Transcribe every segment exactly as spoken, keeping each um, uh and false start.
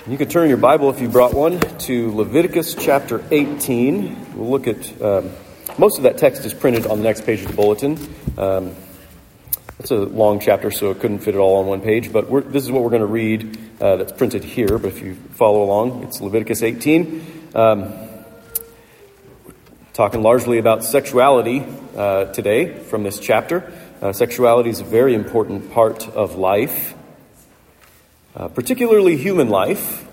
You can turn your Bible, if you brought one, to Leviticus chapter eighteen. We'll look at, um, most of that text is printed on the next page of the bulletin. Um, it's a long chapter, so it couldn't fit it all on one page, but we're, this is what we're going to read uh, that's printed here. But if you follow along, it's Leviticus eighteen. Um, talking largely about sexuality uh, today from this chapter. Uh, sexuality is a very important part of life. Uh, particularly human life.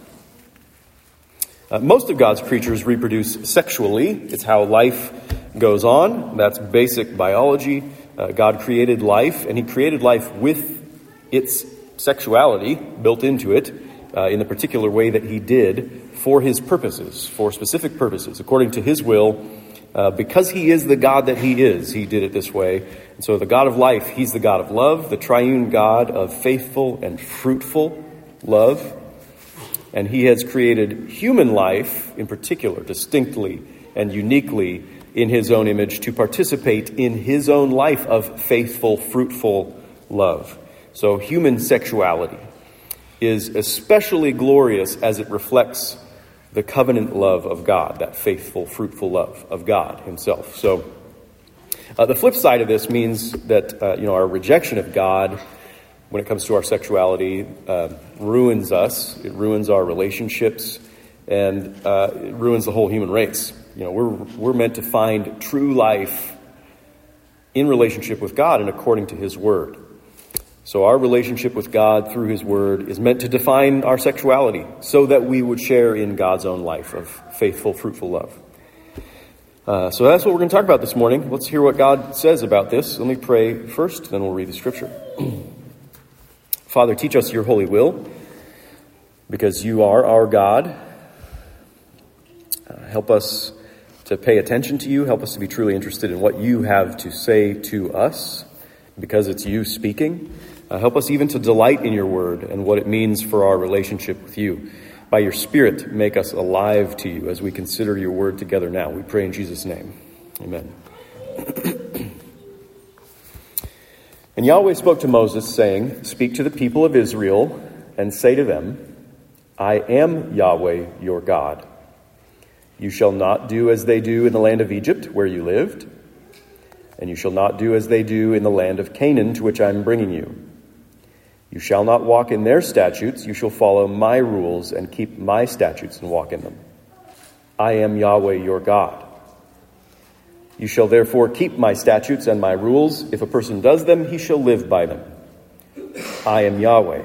Uh, most of God's creatures reproduce sexually. It's how life goes on. That's basic biology. Uh, God created life, and he created life with its sexuality built into it uh, in the particular way that he did for his purposes, for specific purposes, according to his will. Uh, because he is the God that he is, he did it this way. And so the God of life, he's the God of love, the triune God of faithful and fruitful love, and he has created human life in particular, distinctly and uniquely in his own image to participate in his own life of faithful, fruitful love. So human sexuality is especially glorious as it reflects the covenant love of God, that faithful, fruitful love of God himself. So uh, the flip side of this means that uh, you know our rejection of God when it comes to our sexuality, uh, ruins us. It ruins our relationships, and uh, it ruins the whole human race. You know, we're we're meant to find true life in relationship with God and according to his word. So our relationship with God through his word is meant to define our sexuality so that we would share in God's own life of faithful, fruitful love. Uh, so that's what we're going to talk about this morning. Let's hear what God says about this. Let me pray first, then we'll read the scripture. Father, teach us your holy will, because you are our God. Uh, help us to pay attention to you. Help us to be truly interested in what you have to say to us, because it's you speaking. Uh, help us even to delight in your word and what it means for our relationship with you. By your Spirit, make us alive to you as we consider your word together now. We pray in Jesus' name. Amen. And Yahweh spoke to Moses, saying, "Speak to the people of Israel and say to them, I am Yahweh your God. You shall not do as they do in the land of Egypt, where you lived, and you shall not do as they do in the land of Canaan, to which I am bringing you. You shall not walk in their statutes. You shall follow my rules and keep my statutes and walk in them. I am Yahweh your God. You shall therefore keep my statutes and my rules. If a person does them, he shall live by them. I am Yahweh.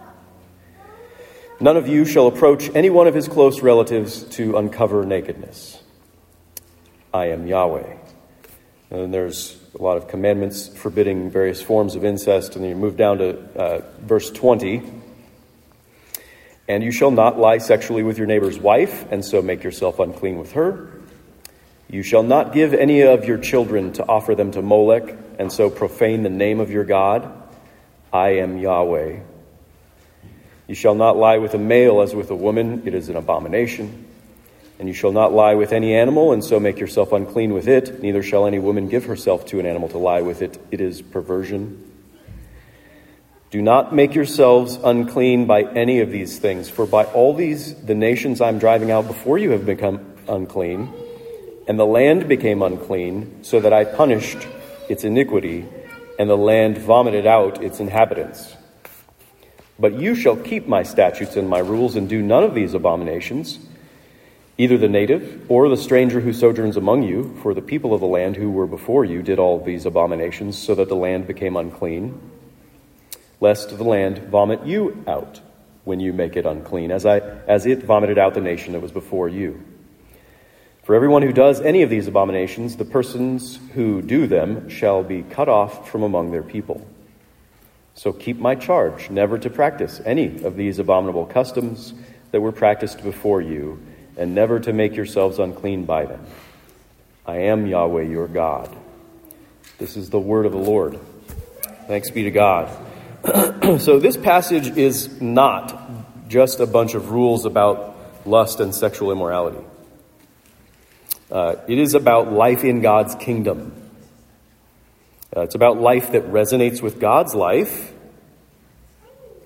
None of you shall approach any one of his close relatives to uncover nakedness. I am Yahweh." And there's a lot of commandments forbidding various forms of incest. And then you move down to uh, verse twenty. "And you shall not lie sexually with your neighbor's wife, and so make yourself unclean with her. You shall not give any of your children to offer them to Molech, and so profane the name of your God. I am Yahweh. You shall not lie with a male as with a woman. It is an abomination. And you shall not lie with any animal, and so make yourself unclean with it. Neither shall any woman give herself to an animal to lie with it. It is perversion. Do not make yourselves unclean by any of these things, for by all these the nations I'm driving out before you have become unclean. And the land became unclean, so that I punished its iniquity, and the land vomited out its inhabitants. But you shall keep my statutes and my rules, and do none of these abominations, either the native or the stranger who sojourns among you, for the people of the land who were before you did all these abominations, so that the land became unclean, lest the land vomit you out when you make it unclean, as I as it vomited out the nation that was before you. For everyone who does any of these abominations, the persons who do them shall be cut off from among their people. So keep my charge, never to practice any of these abominable customs that were practiced before you, and never to make yourselves unclean by them. I am Yahweh your God." This is the word of the Lord. Thanks be to God. So this passage is not just a bunch of rules about lust and sexual immorality. Uh, it is about life in God's kingdom. Uh, it's about life that resonates with God's life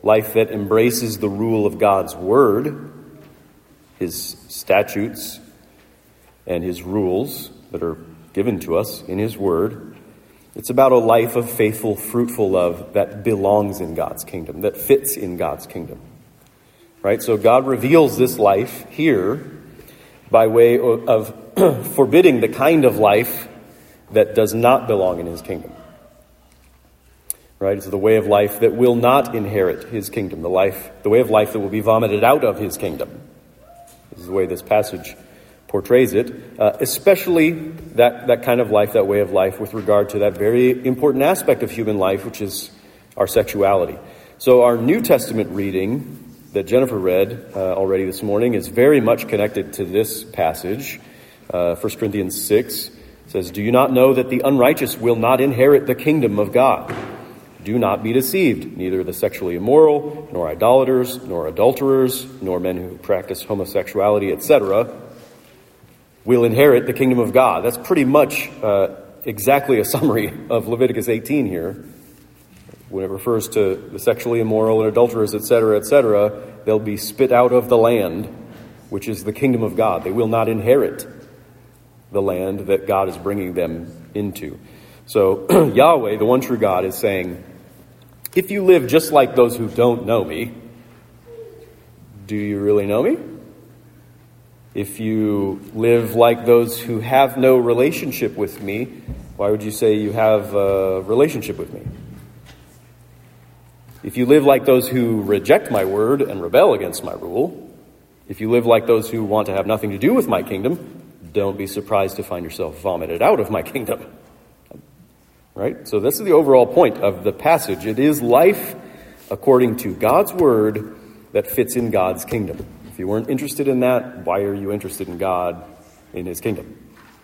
life that embraces the rule of God's word, his statutes and his rules that are given to us in his word. It's about a life of faithful, fruitful love that belongs in God's kingdom, that fits in God's kingdom. Right? So God reveals this life here by way of forbidding the kind of life that does not belong in his kingdom. Right? It's the way of life that will not inherit his kingdom, the life, the way of life that will be vomited out of his kingdom. This is the way this passage portrays it, uh, especially that, that kind of life, that way of life with regard to that very important aspect of human life, which is our sexuality. So our New Testament reading that Jennifer read uh, already this morning is very much connected to this passage. Uh, First Corinthians six says, "Do you not know that the unrighteous will not inherit the kingdom of God? Do not be deceived. Neither the sexually immoral, nor idolaters, nor adulterers, nor men who practice homosexuality, et cetera, will inherit the kingdom of God." That's pretty much uh, exactly a summary of Leviticus eighteen here. When it refers to the sexually immoral and adulterers, et cetera, et cetera, they'll be spit out of the land, which is the kingdom of God. They will not inherit the land that God is bringing them into. So Yahweh, the one true God, is saying, if you live just like those who don't know me, do you really know me? If you live like those who have no relationship with me, why would you say you have a relationship with me? If you live like those who reject my word and rebel against my rule, if you live like those who want to have nothing to do with my kingdom, don't be surprised to find yourself vomited out of my kingdom. Right? So this is the overall point of the passage. It is life according to God's word that fits in God's kingdom. If you weren't interested in that, why are you interested in God, in his kingdom?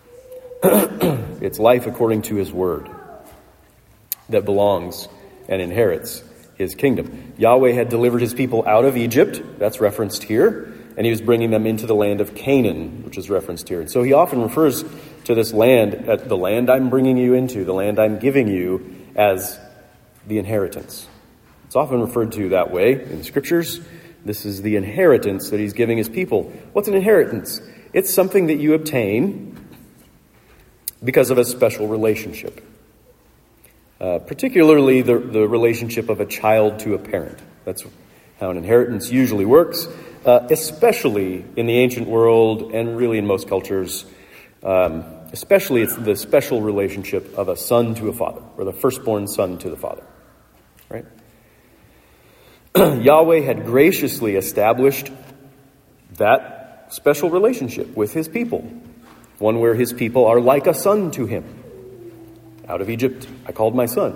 It's life according to his word that belongs and inherits his kingdom. Yahweh had delivered his people out of Egypt, that's referenced here, and he was bringing them into the land of Canaan, which is referenced here. And so he often refers to this land, at the land I'm bringing you into, the land I'm giving you, as the inheritance. It's often referred to that way in scriptures. This is the inheritance that he's giving his people. What's an inheritance? It's something that you obtain because of a special relationship. Uh, particularly the, the relationship of a child to a parent. That's how an inheritance usually works, uh, especially in the ancient world and really in most cultures. Um, especially it's the special relationship of a son to a father, or the firstborn son to the father. Right? Yahweh had graciously established that special relationship with his people, one where his people are like a son to him. Out of Egypt, I called my son.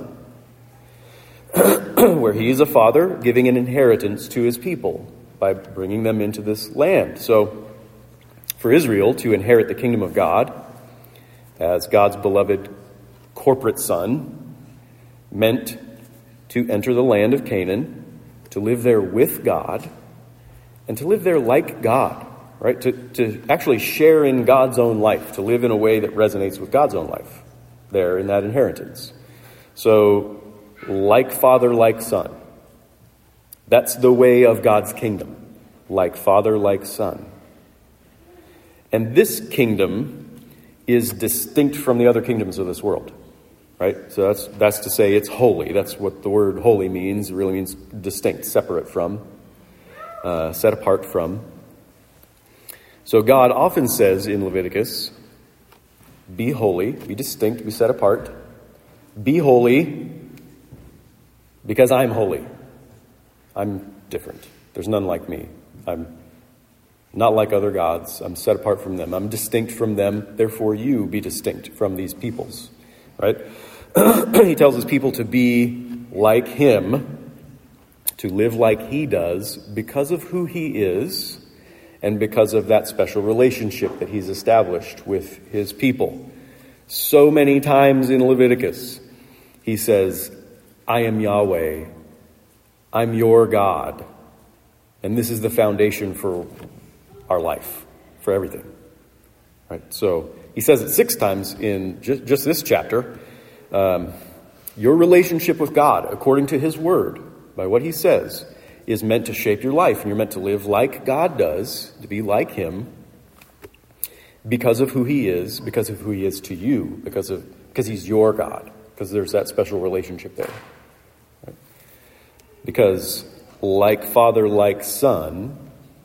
Where he is a father giving an inheritance to his people by bringing them into this land. So, for Israel to inherit the kingdom of God as God's beloved corporate son meant to enter the land of Canaan, to live there with God, and to live there like God, right? To, to actually share in God's own life, to live in a way that resonates with God's own life. There in that inheritance. So, like father, like son. That's the way of God's kingdom. Like father, like son. And this kingdom is distinct from the other kingdoms of this world. Right? So that's that's to say it's holy. That's what the word holy means. It really means distinct, separate from, uh, set apart from. So God often says in Leviticus, be holy, be distinct, be set apart. Be holy because I'm holy. I'm different. There's none like me. I'm not like other gods. I'm set apart from them. I'm distinct from them. Therefore, you be distinct from these peoples. Right? He tells his people to be like him, to live like he does because of who he is, and because of that special relationship that he's established with his people. So many times in Leviticus, he says, I am Yahweh. I'm your God. And this is the foundation for our life, for everything. Right? So he says it six times in just, just this chapter. Um, your relationship with God, according to his word, by what he says, is meant to shape your life, and you're meant to live like God does, to be like him, because of who he is, because of who he is to you, because of because he's your God, because there's that special relationship there. Right? Because like father, like son,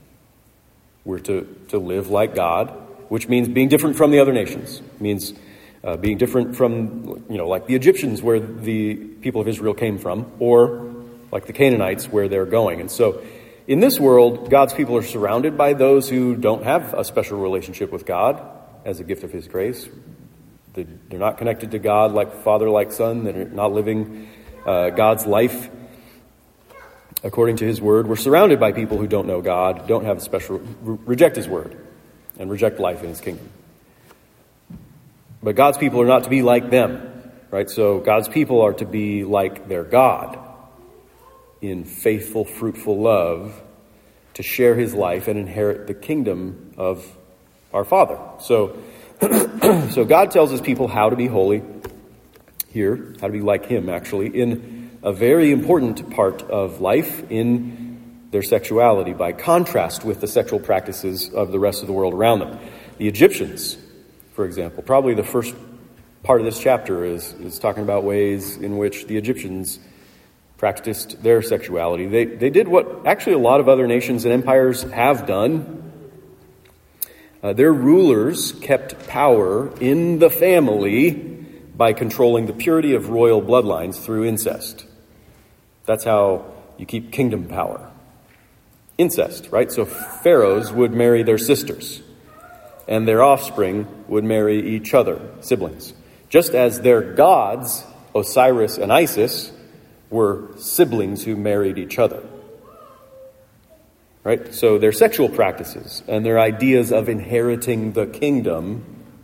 we're to, to live like God, which means being different from the other nations. It means uh, being different from, you know, like the Egyptians, where the people of Israel came from, or like the Canaanites, where they're going. And so in this world, God's people are surrounded by those who don't have a special relationship with God as a gift of his grace. They're not connected to God like father, like son. They're not living uh, God's life according to his word. We're surrounded by people who don't know God, don't have a special, re- reject his word, and reject life in his kingdom. But God's people are not to be like them, right? So God's people are to be like their God in faithful, fruitful love, to share his life and inherit the kingdom of our Father. So, so God tells his people how to be holy here, how to be like him, actually, in a very important part of life, in their sexuality, by contrast with the sexual practices of the rest of the world around them. The Egyptians, for example, probably the first part of this chapter is, is talking about ways in which the Egyptians practiced their sexuality. They they did what actually a lot of other nations and empires have done. Uh, their rulers kept power in the family by controlling the purity of royal bloodlines through incest. That's how you keep kingdom power. Incest, right? So pharaohs would marry their sisters, and their offspring would marry each other, siblings. Just as their gods, Osiris and Isis, were siblings who married each other. Right? So their sexual practices and their ideas of inheriting the kingdom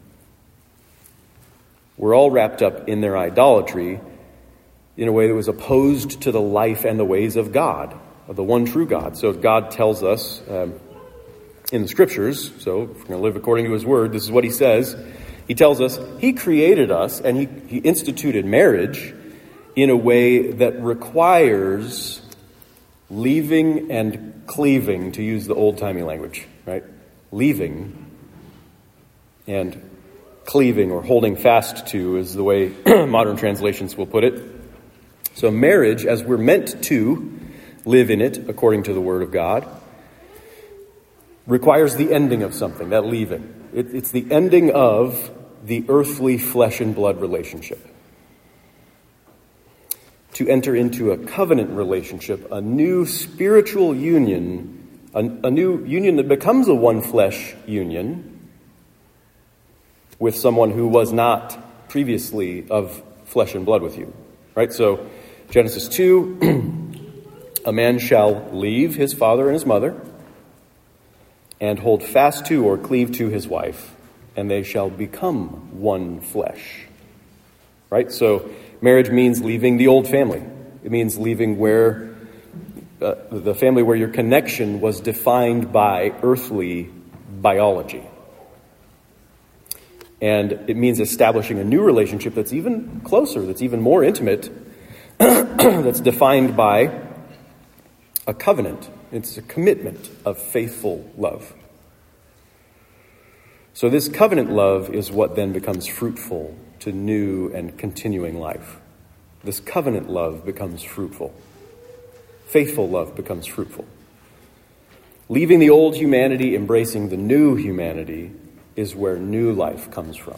were all wrapped up in their idolatry in a way that was opposed to the life and the ways of God, of the one true God. So God tells us um, in the scriptures, so if we're going to live according to his word, this is what he says. He tells us he created us and he, he instituted marriage in a way that requires leaving and cleaving, to use the old-timey language, right? Leaving and cleaving, or holding fast to, is the way modern translations will put it. So marriage, as we're meant to live in it according to the word of God, requires the ending of something, that leaving. It, it's the ending of the earthly flesh and blood relationship. To enter into a covenant relationship, a new spiritual union, a, a new union that becomes a one flesh union with someone who was not previously of flesh and blood with you. Right? So Genesis two, a man shall leave his father and his mother and hold fast to or cleave to his wife, and they shall become one flesh. Right? So marriage means leaving the old family. It means leaving where uh, the family where your connection was defined by earthly biology. And it means establishing a new relationship that's even closer, that's even more intimate, that's defined by a covenant. It's a commitment of faithful love. So this covenant love is what then becomes fruitful to new and continuing life. This covenant love becomes fruitful. Faithful love becomes fruitful. Leaving the old humanity, embracing the new humanity, is where new life comes from.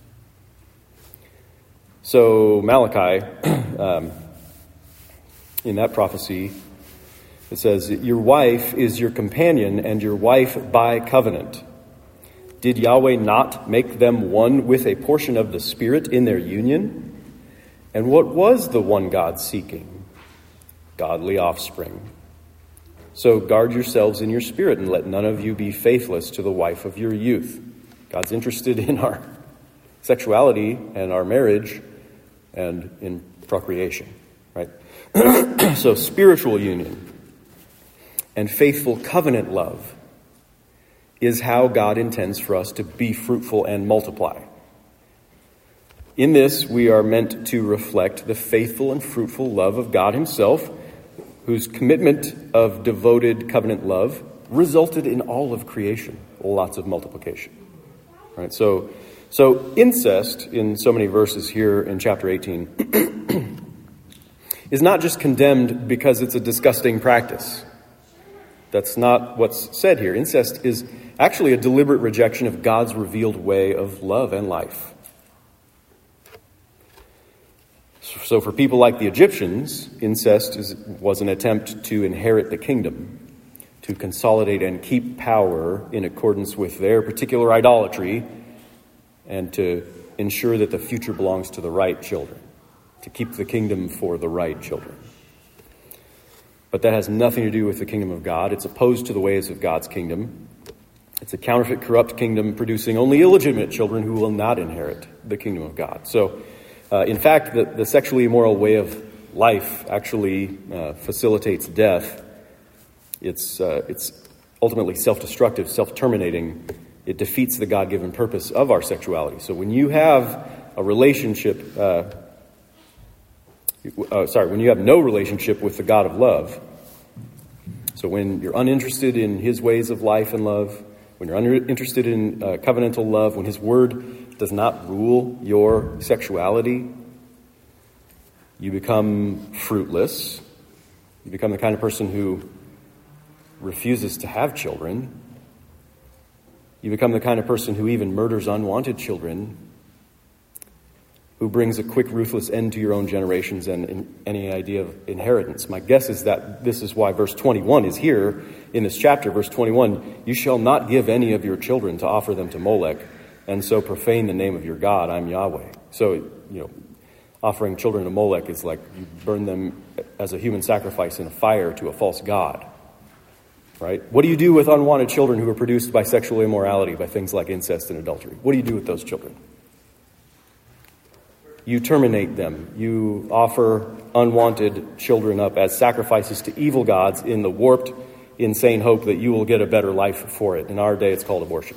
So Malachi, um, in that prophecy, it says, your wife is your companion and your wife by covenant. Did Yahweh not make them one with a portion of the Spirit in their union? And what was the one God seeking? Godly offspring. So guard yourselves in your spirit and let none of you be faithless to the wife of your youth. God's interested in our sexuality and our marriage and in procreation, right? So spiritual union and faithful covenant love is how God intends for us to be fruitful and multiply. In this, we are meant to reflect the faithful and fruitful love of God himself, whose commitment of devoted covenant love resulted in all of creation, lots of multiplication. Right? So, so incest in so many verses here in chapter eighteen is not just condemned because it's a disgusting practice. That's not what's said here. Incest is actually a deliberate rejection of God's revealed way of love and life. So for people like the Egyptians, incest is, was an attempt to inherit the kingdom, to consolidate and keep power in accordance with their particular idolatry, and to ensure that the future belongs to the right children, to keep the kingdom for the right children. But that has nothing to do with the kingdom of God. It's opposed to the ways of God's kingdom. It's a counterfeit, corrupt kingdom producing only illegitimate children who will not inherit the kingdom of God. So, uh, in fact, the, the sexually immoral way of life actually uh, facilitates death. It's uh, it's ultimately self-destructive, self-terminating. It defeats the God-given purpose of our sexuality. So when you have a relationship, uh, uh, sorry, when you have no relationship with the God of love, so when you're uninterested in his ways of life and love, when you're uninterested in uh, covenantal love, when his word does not rule your sexuality, you become fruitless. You become the kind of person who refuses to have children. You become the kind of person who even murders unwanted children, who brings a quick, ruthless end to your own generations and in any idea of inheritance. My guess is that this is why verse twenty-one is here in this chapter. Verse twenty-one, you shall not give any of your children to offer them to Molech, and so profane the name of your God. I'm Yahweh. So, you know, offering children to Molech is like you burn them as a human sacrifice in a fire to a false god. Right? What do you do with unwanted children who are produced by sexual immorality, by things like incest and adultery? What do you do with those children? You terminate them. You offer unwanted children up as sacrifices to evil gods in the warped, insane hope that you will get a better life for it. In our day, it's called abortion.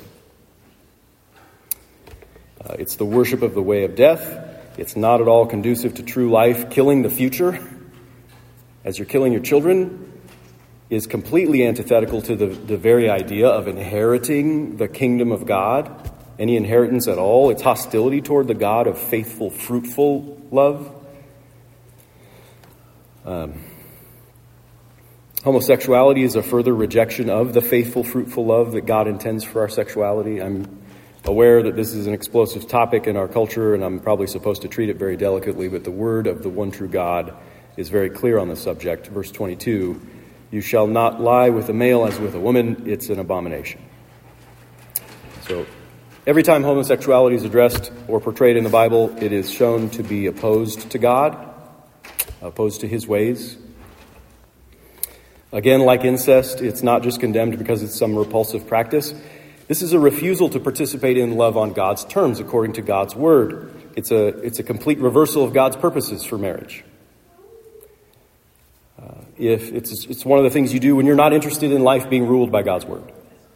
Uh, it's the worship of the way of death. It's not at all conducive to true life. Killing the future, as you're killing your children, is completely antithetical to the, the very idea of inheriting the kingdom of God. Any inheritance at all. It's hostility toward the God of faithful, fruitful love. Um, homosexuality is a further rejection of the faithful, fruitful love that God intends for our sexuality. I'm aware that this is an explosive topic in our culture, and I'm probably supposed to treat it very delicately, but the word of the one true God is very clear on the subject. Verse twenty-two, you shall not lie with a male as with a woman. It's an abomination. So every time homosexuality is addressed or portrayed in the Bible, it is shown to be opposed to God, opposed to his ways. Again, like incest, it's not just condemned because it's some repulsive practice. This is a refusal to participate in love on God's terms, according to God's word. It's a, it's a complete reversal of God's purposes for marriage. Uh, if it's, it's one of the things you do when you're not interested in life being ruled by God's word.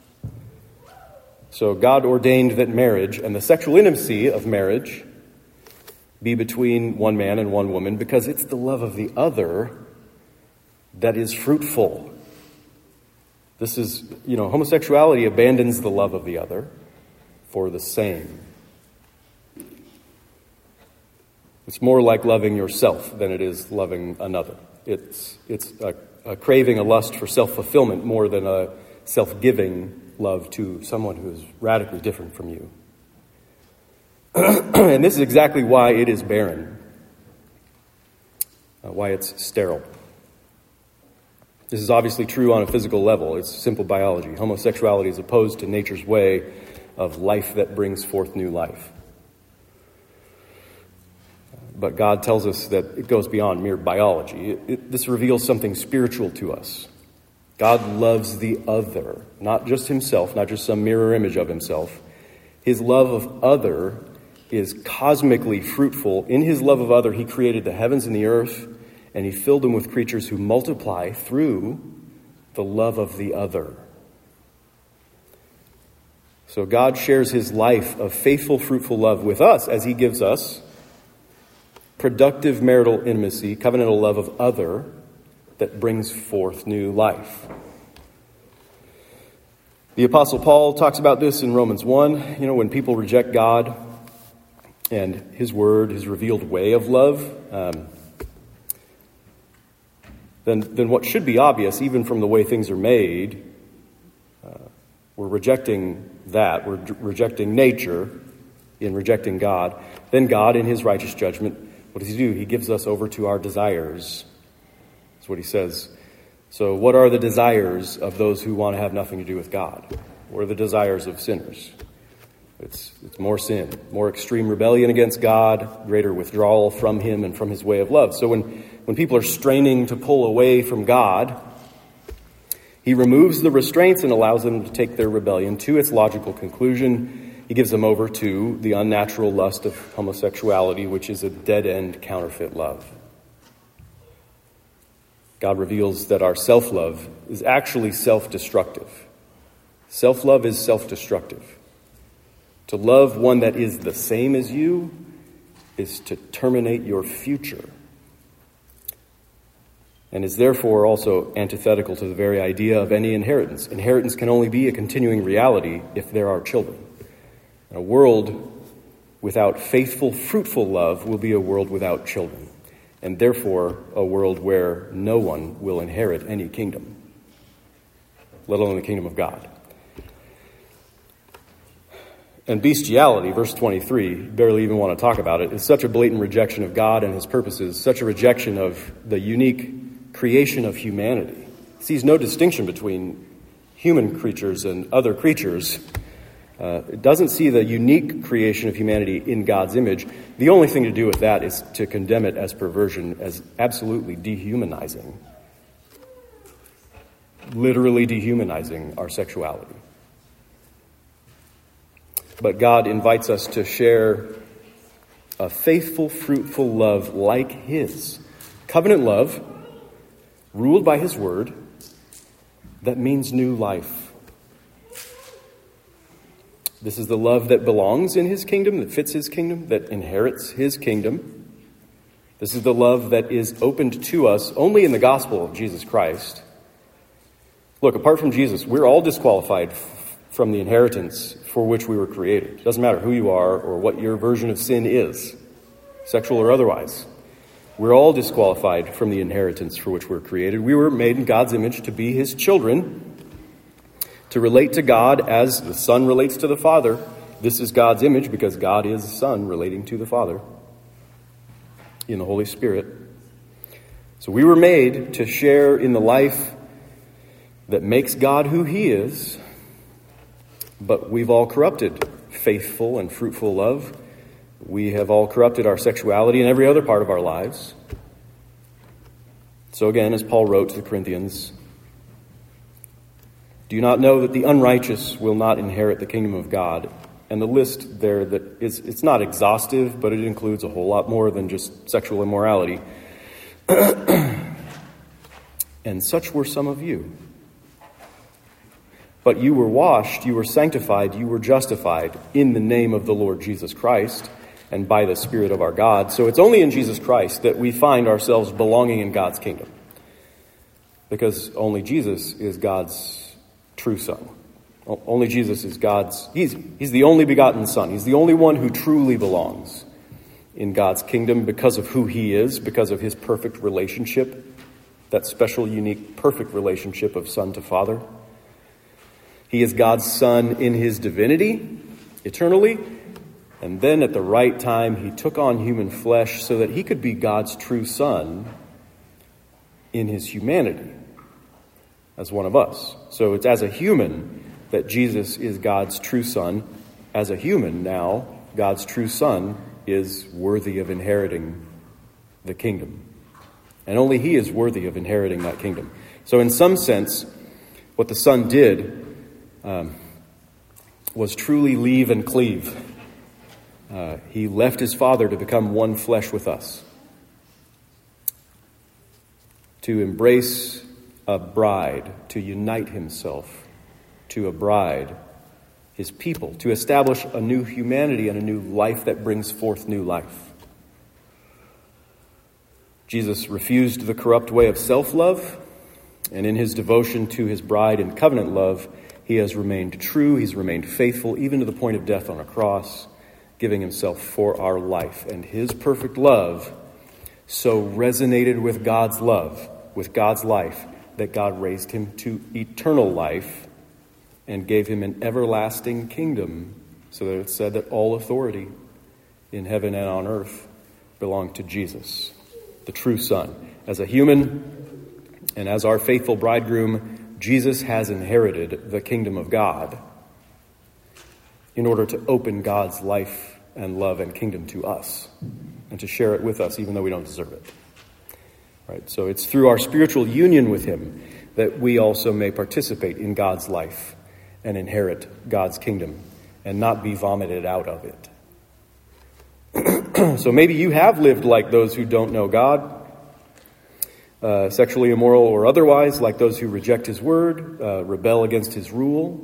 So God ordained that marriage and the sexual intimacy of marriage be between one man and one woman because it's the love of the other that is fruitful. This is, you know, homosexuality abandons the love of the other for the same. It's more like loving yourself than it is loving another. It's it's a, a craving, a lust for self-fulfillment more than a self-giving love to someone who is radically different from you. And this is exactly why it is barren, uh, why it's sterile. This is obviously true on a physical level. It's simple biology. Homosexuality is opposed to nature's way of life that brings forth new life. But God tells us that it goes beyond mere biology. It, it, this reveals something spiritual to us. God loves the other, not just himself, not just some mirror image of himself. His love of other is cosmically fruitful. In his love of other, he created the heavens and the earth, and he filled them with creatures who multiply through the love of the other. So God shares his life of faithful, fruitful love with us as he gives us productive marital intimacy, covenantal love of other that brings forth new life. The Apostle Paul talks about this in Romans one. You know, when people reject God and his word, his revealed way of love, um, then, then what should be obvious, even from the way things are made, uh, we're rejecting that. We're d- rejecting nature in rejecting God. Then God, in his righteous judgment, what does he do? He gives us over to our desires. That's what he says. So what are the desires of those who want to have nothing to do with God? What are the desires of sinners? It's, it's more sin, more extreme rebellion against God, greater withdrawal from him and from his way of love. So when, when people are straining to pull away from God, he removes the restraints and allows them to take their rebellion to its logical conclusion. He gives them over to the unnatural lust of homosexuality, which is a dead-end counterfeit love. God reveals that our self-love is actually self-destructive. Self-love is self-destructive. To love one that is the same as you is to terminate your future, and is therefore also antithetical to the very idea of any inheritance. Inheritance can only be a continuing reality if there are children. And a world without faithful, fruitful love will be a world without children, and therefore a world where no one will inherit any kingdom, let alone the kingdom of God. And bestiality, verse twenty-three, barely even want to talk about it, is such a blatant rejection of God and his purposes, such a rejection of the unique creation of humanity. It sees no distinction between human creatures and other creatures. Uh, it doesn't see the unique creation of humanity in God's image. The only thing to do with that is to condemn it as perversion, as absolutely dehumanizing. Literally dehumanizing our sexuality. But God invites us to share a faithful, fruitful love like his. Covenant love, ruled by his word, that means new life. This is the love that belongs in his kingdom, that fits his kingdom, that inherits his kingdom. This is the love that is opened to us only in the gospel of Jesus Christ. Look, apart from Jesus, we're all disqualified from the inheritance for which we were created. It doesn't matter who you are or what your version of sin is, sexual or otherwise. We're all disqualified from the inheritance for which we're created. We were made in God's image to be his children, to relate to God as the Son relates to the Father. This is God's image because God is the Son relating to the Father in the Holy Spirit. So we were made to share in the life that makes God who he is, but we've all corrupted faithful and fruitful love. We have all corrupted our sexuality and every other part of our lives. So again, as Paul wrote to the Corinthians, do you not know that the unrighteous will not inherit the kingdom of God? And the list there, that is, it's not exhaustive, but it includes a whole lot more than just sexual immorality. And such were some of you. But you were washed, you were sanctified, you were justified in the name of the Lord Jesus Christ and by the Spirit of our God. So it's only in Jesus Christ that we find ourselves belonging in God's kingdom. Because only Jesus is God's true Son. Only Jesus is God's, he's, he's the only begotten Son. He's the only one who truly belongs in God's kingdom because of who he is, because of his perfect relationship, that special, unique, perfect relationship of Son to Father. He is God's Son in his divinity, eternally, and then at the right time he took on human flesh so that he could be God's true Son in his humanity as one of us. So it's as a human that Jesus is God's true Son. As a human now, God's true Son is worthy of inheriting the kingdom. And only he is worthy of inheriting that kingdom. So in some sense, what the Son did Um, was truly leave and cleave. Uh, he left his Father to become one flesh with us, to embrace a bride, to unite himself to a bride, his people, to establish a new humanity and a new life that brings forth new life. Jesus refused the corrupt way of self-love, and in his devotion to his bride in covenant love, he has remained true, he's remained faithful, even to the point of death on a cross, giving himself for our life. And his perfect love so resonated with God's love, with God's life, that God raised him to eternal life and gave him an everlasting kingdom, so that it's said that all authority in heaven and on earth belonged to Jesus, the true Son. As a human and as our faithful bridegroom, Jesus has inherited the kingdom of God in order to open God's life and love and kingdom to us and to share it with us, even though we don't deserve it. Right? So it's through our spiritual union with him that we also may participate in God's life and inherit God's kingdom and not be vomited out of it. So maybe you have lived like those who don't know God, uh, sexually immoral or otherwise, like those who reject his word, uh, rebel against his rule.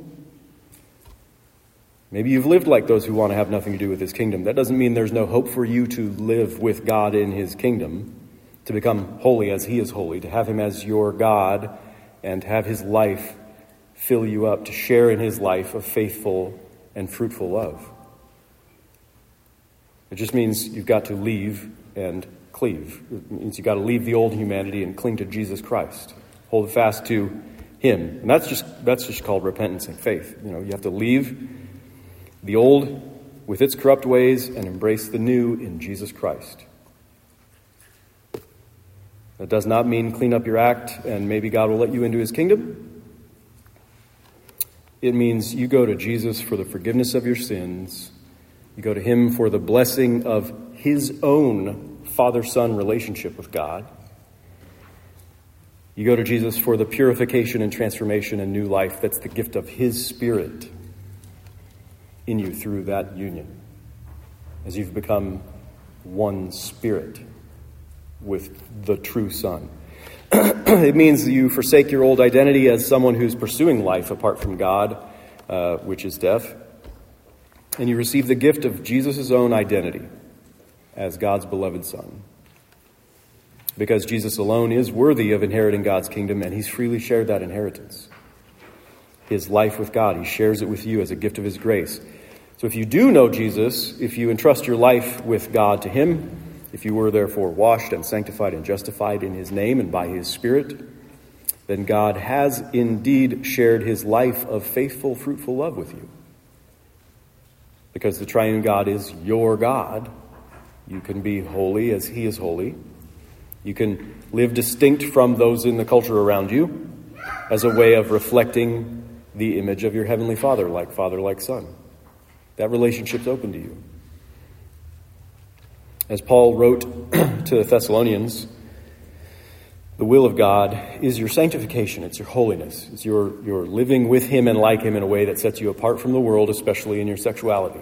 Maybe you've lived like those who want to have nothing to do with his kingdom. That doesn't mean there's no hope for you to live with God in his kingdom, to become holy as he is holy, to have him as your God, and have his life fill you up, to share in his life of faithful and fruitful love. It just means you've got to leave and cleave. It means you've got to leave the old humanity and cling to Jesus Christ. Hold fast to him. And that's just that's just called repentance and faith. You know, you have to leave the old with its corrupt ways and embrace the new in Jesus Christ. That does not mean clean up your act and maybe God will let you into his kingdom. It means you go to Jesus for the forgiveness of your sins. You go to him for the blessing of his own father-son relationship with God. You go to Jesus for the purification and transformation and new life that's the gift of his Spirit in you through that union, as you've become one spirit with the true Son. It means you forsake your old identity as someone who's pursuing life apart from God, uh, which is death, and you receive the gift of Jesus' own identity as God's beloved Son. Because Jesus alone is worthy of inheriting God's kingdom, and he's freely shared that inheritance. His life with God, he shares it with you as a gift of his grace. So if you do know Jesus, if you entrust your life with God to him, if you were therefore washed and sanctified and justified in his name and by his Spirit, then God has indeed shared his life of faithful, fruitful love with you. Because the triune God is your God, you can be holy as he is holy. You can live distinct from those in the culture around you as a way of reflecting the image of your heavenly Father, like Father, like Son. That relationship's open to you. As Paul wrote to the Thessalonians, the will of God is your sanctification. It's your holiness. It's your, your living with him and like him in a way that sets you apart from the world, especially in your sexuality.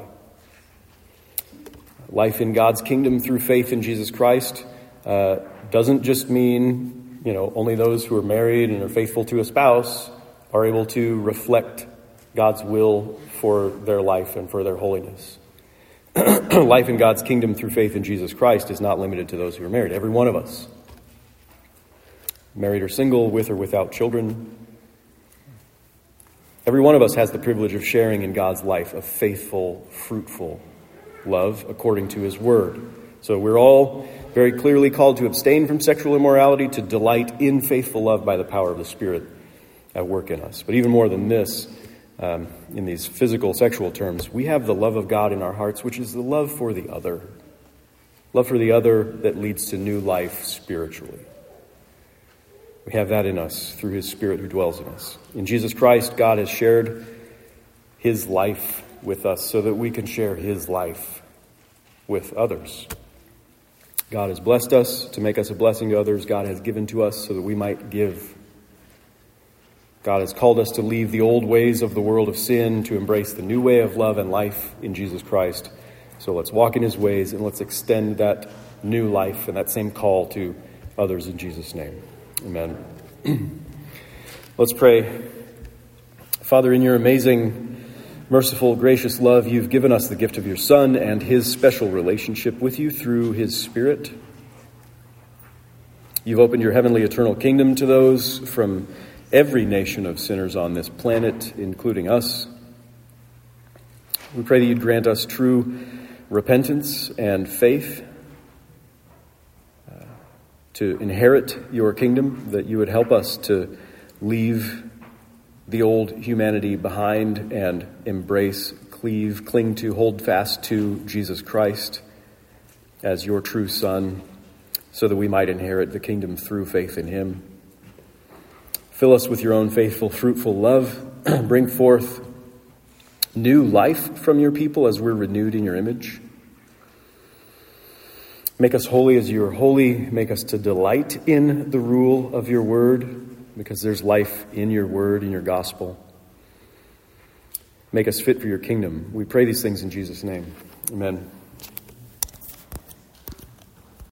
Life in God's kingdom through faith in Jesus Christ uh, doesn't just mean, you know, only those who are married and are faithful to a spouse are able to reflect God's will for their life and for their holiness. Life in God's kingdom through faith in Jesus Christ is not limited to those who are married. Every one of us, married or single, with or without children, every one of us has the privilege of sharing in God's life of faithful, fruitful love according to his word. So we're all very clearly called to abstain from sexual immorality, to delight in faithful love by the power of the Spirit at work in us. But even more than this, um, in these physical, sexual terms, we have the love of God in our hearts, which is the love for the other. Love for the other that leads to new life spiritually. We have that in us through his Spirit who dwells in us. In Jesus Christ, God has shared his life with us so that we can share his life with others. God has blessed us to make us a blessing to others. God has given to us so that we might give. God has called us to leave the old ways of the world of sin, to embrace the new way of love and life in Jesus Christ. So let's walk in his ways and let's extend that new life and that same call to others in Jesus' name. Amen. Let's pray. Father, in your amazing, merciful, gracious love, you've given us the gift of your Son and his special relationship with you through his Spirit. You've opened your heavenly eternal kingdom to those from every nation of sinners on this planet, including us. We pray that you'd grant us true repentance and faith uh, to inherit your kingdom, that you would help us to leave the old humanity behind and embrace, cleave, cling to, hold fast to Jesus Christ as your true Son, so that we might inherit the kingdom through faith in him. Fill us with your own faithful, fruitful love. Bring forth new life from your people as we're renewed in your image. Make us holy as you are holy. Make us to delight in the rule of your word, because there's life in your word, in your gospel. Make us fit for your kingdom. We pray these things in Jesus' name. Amen.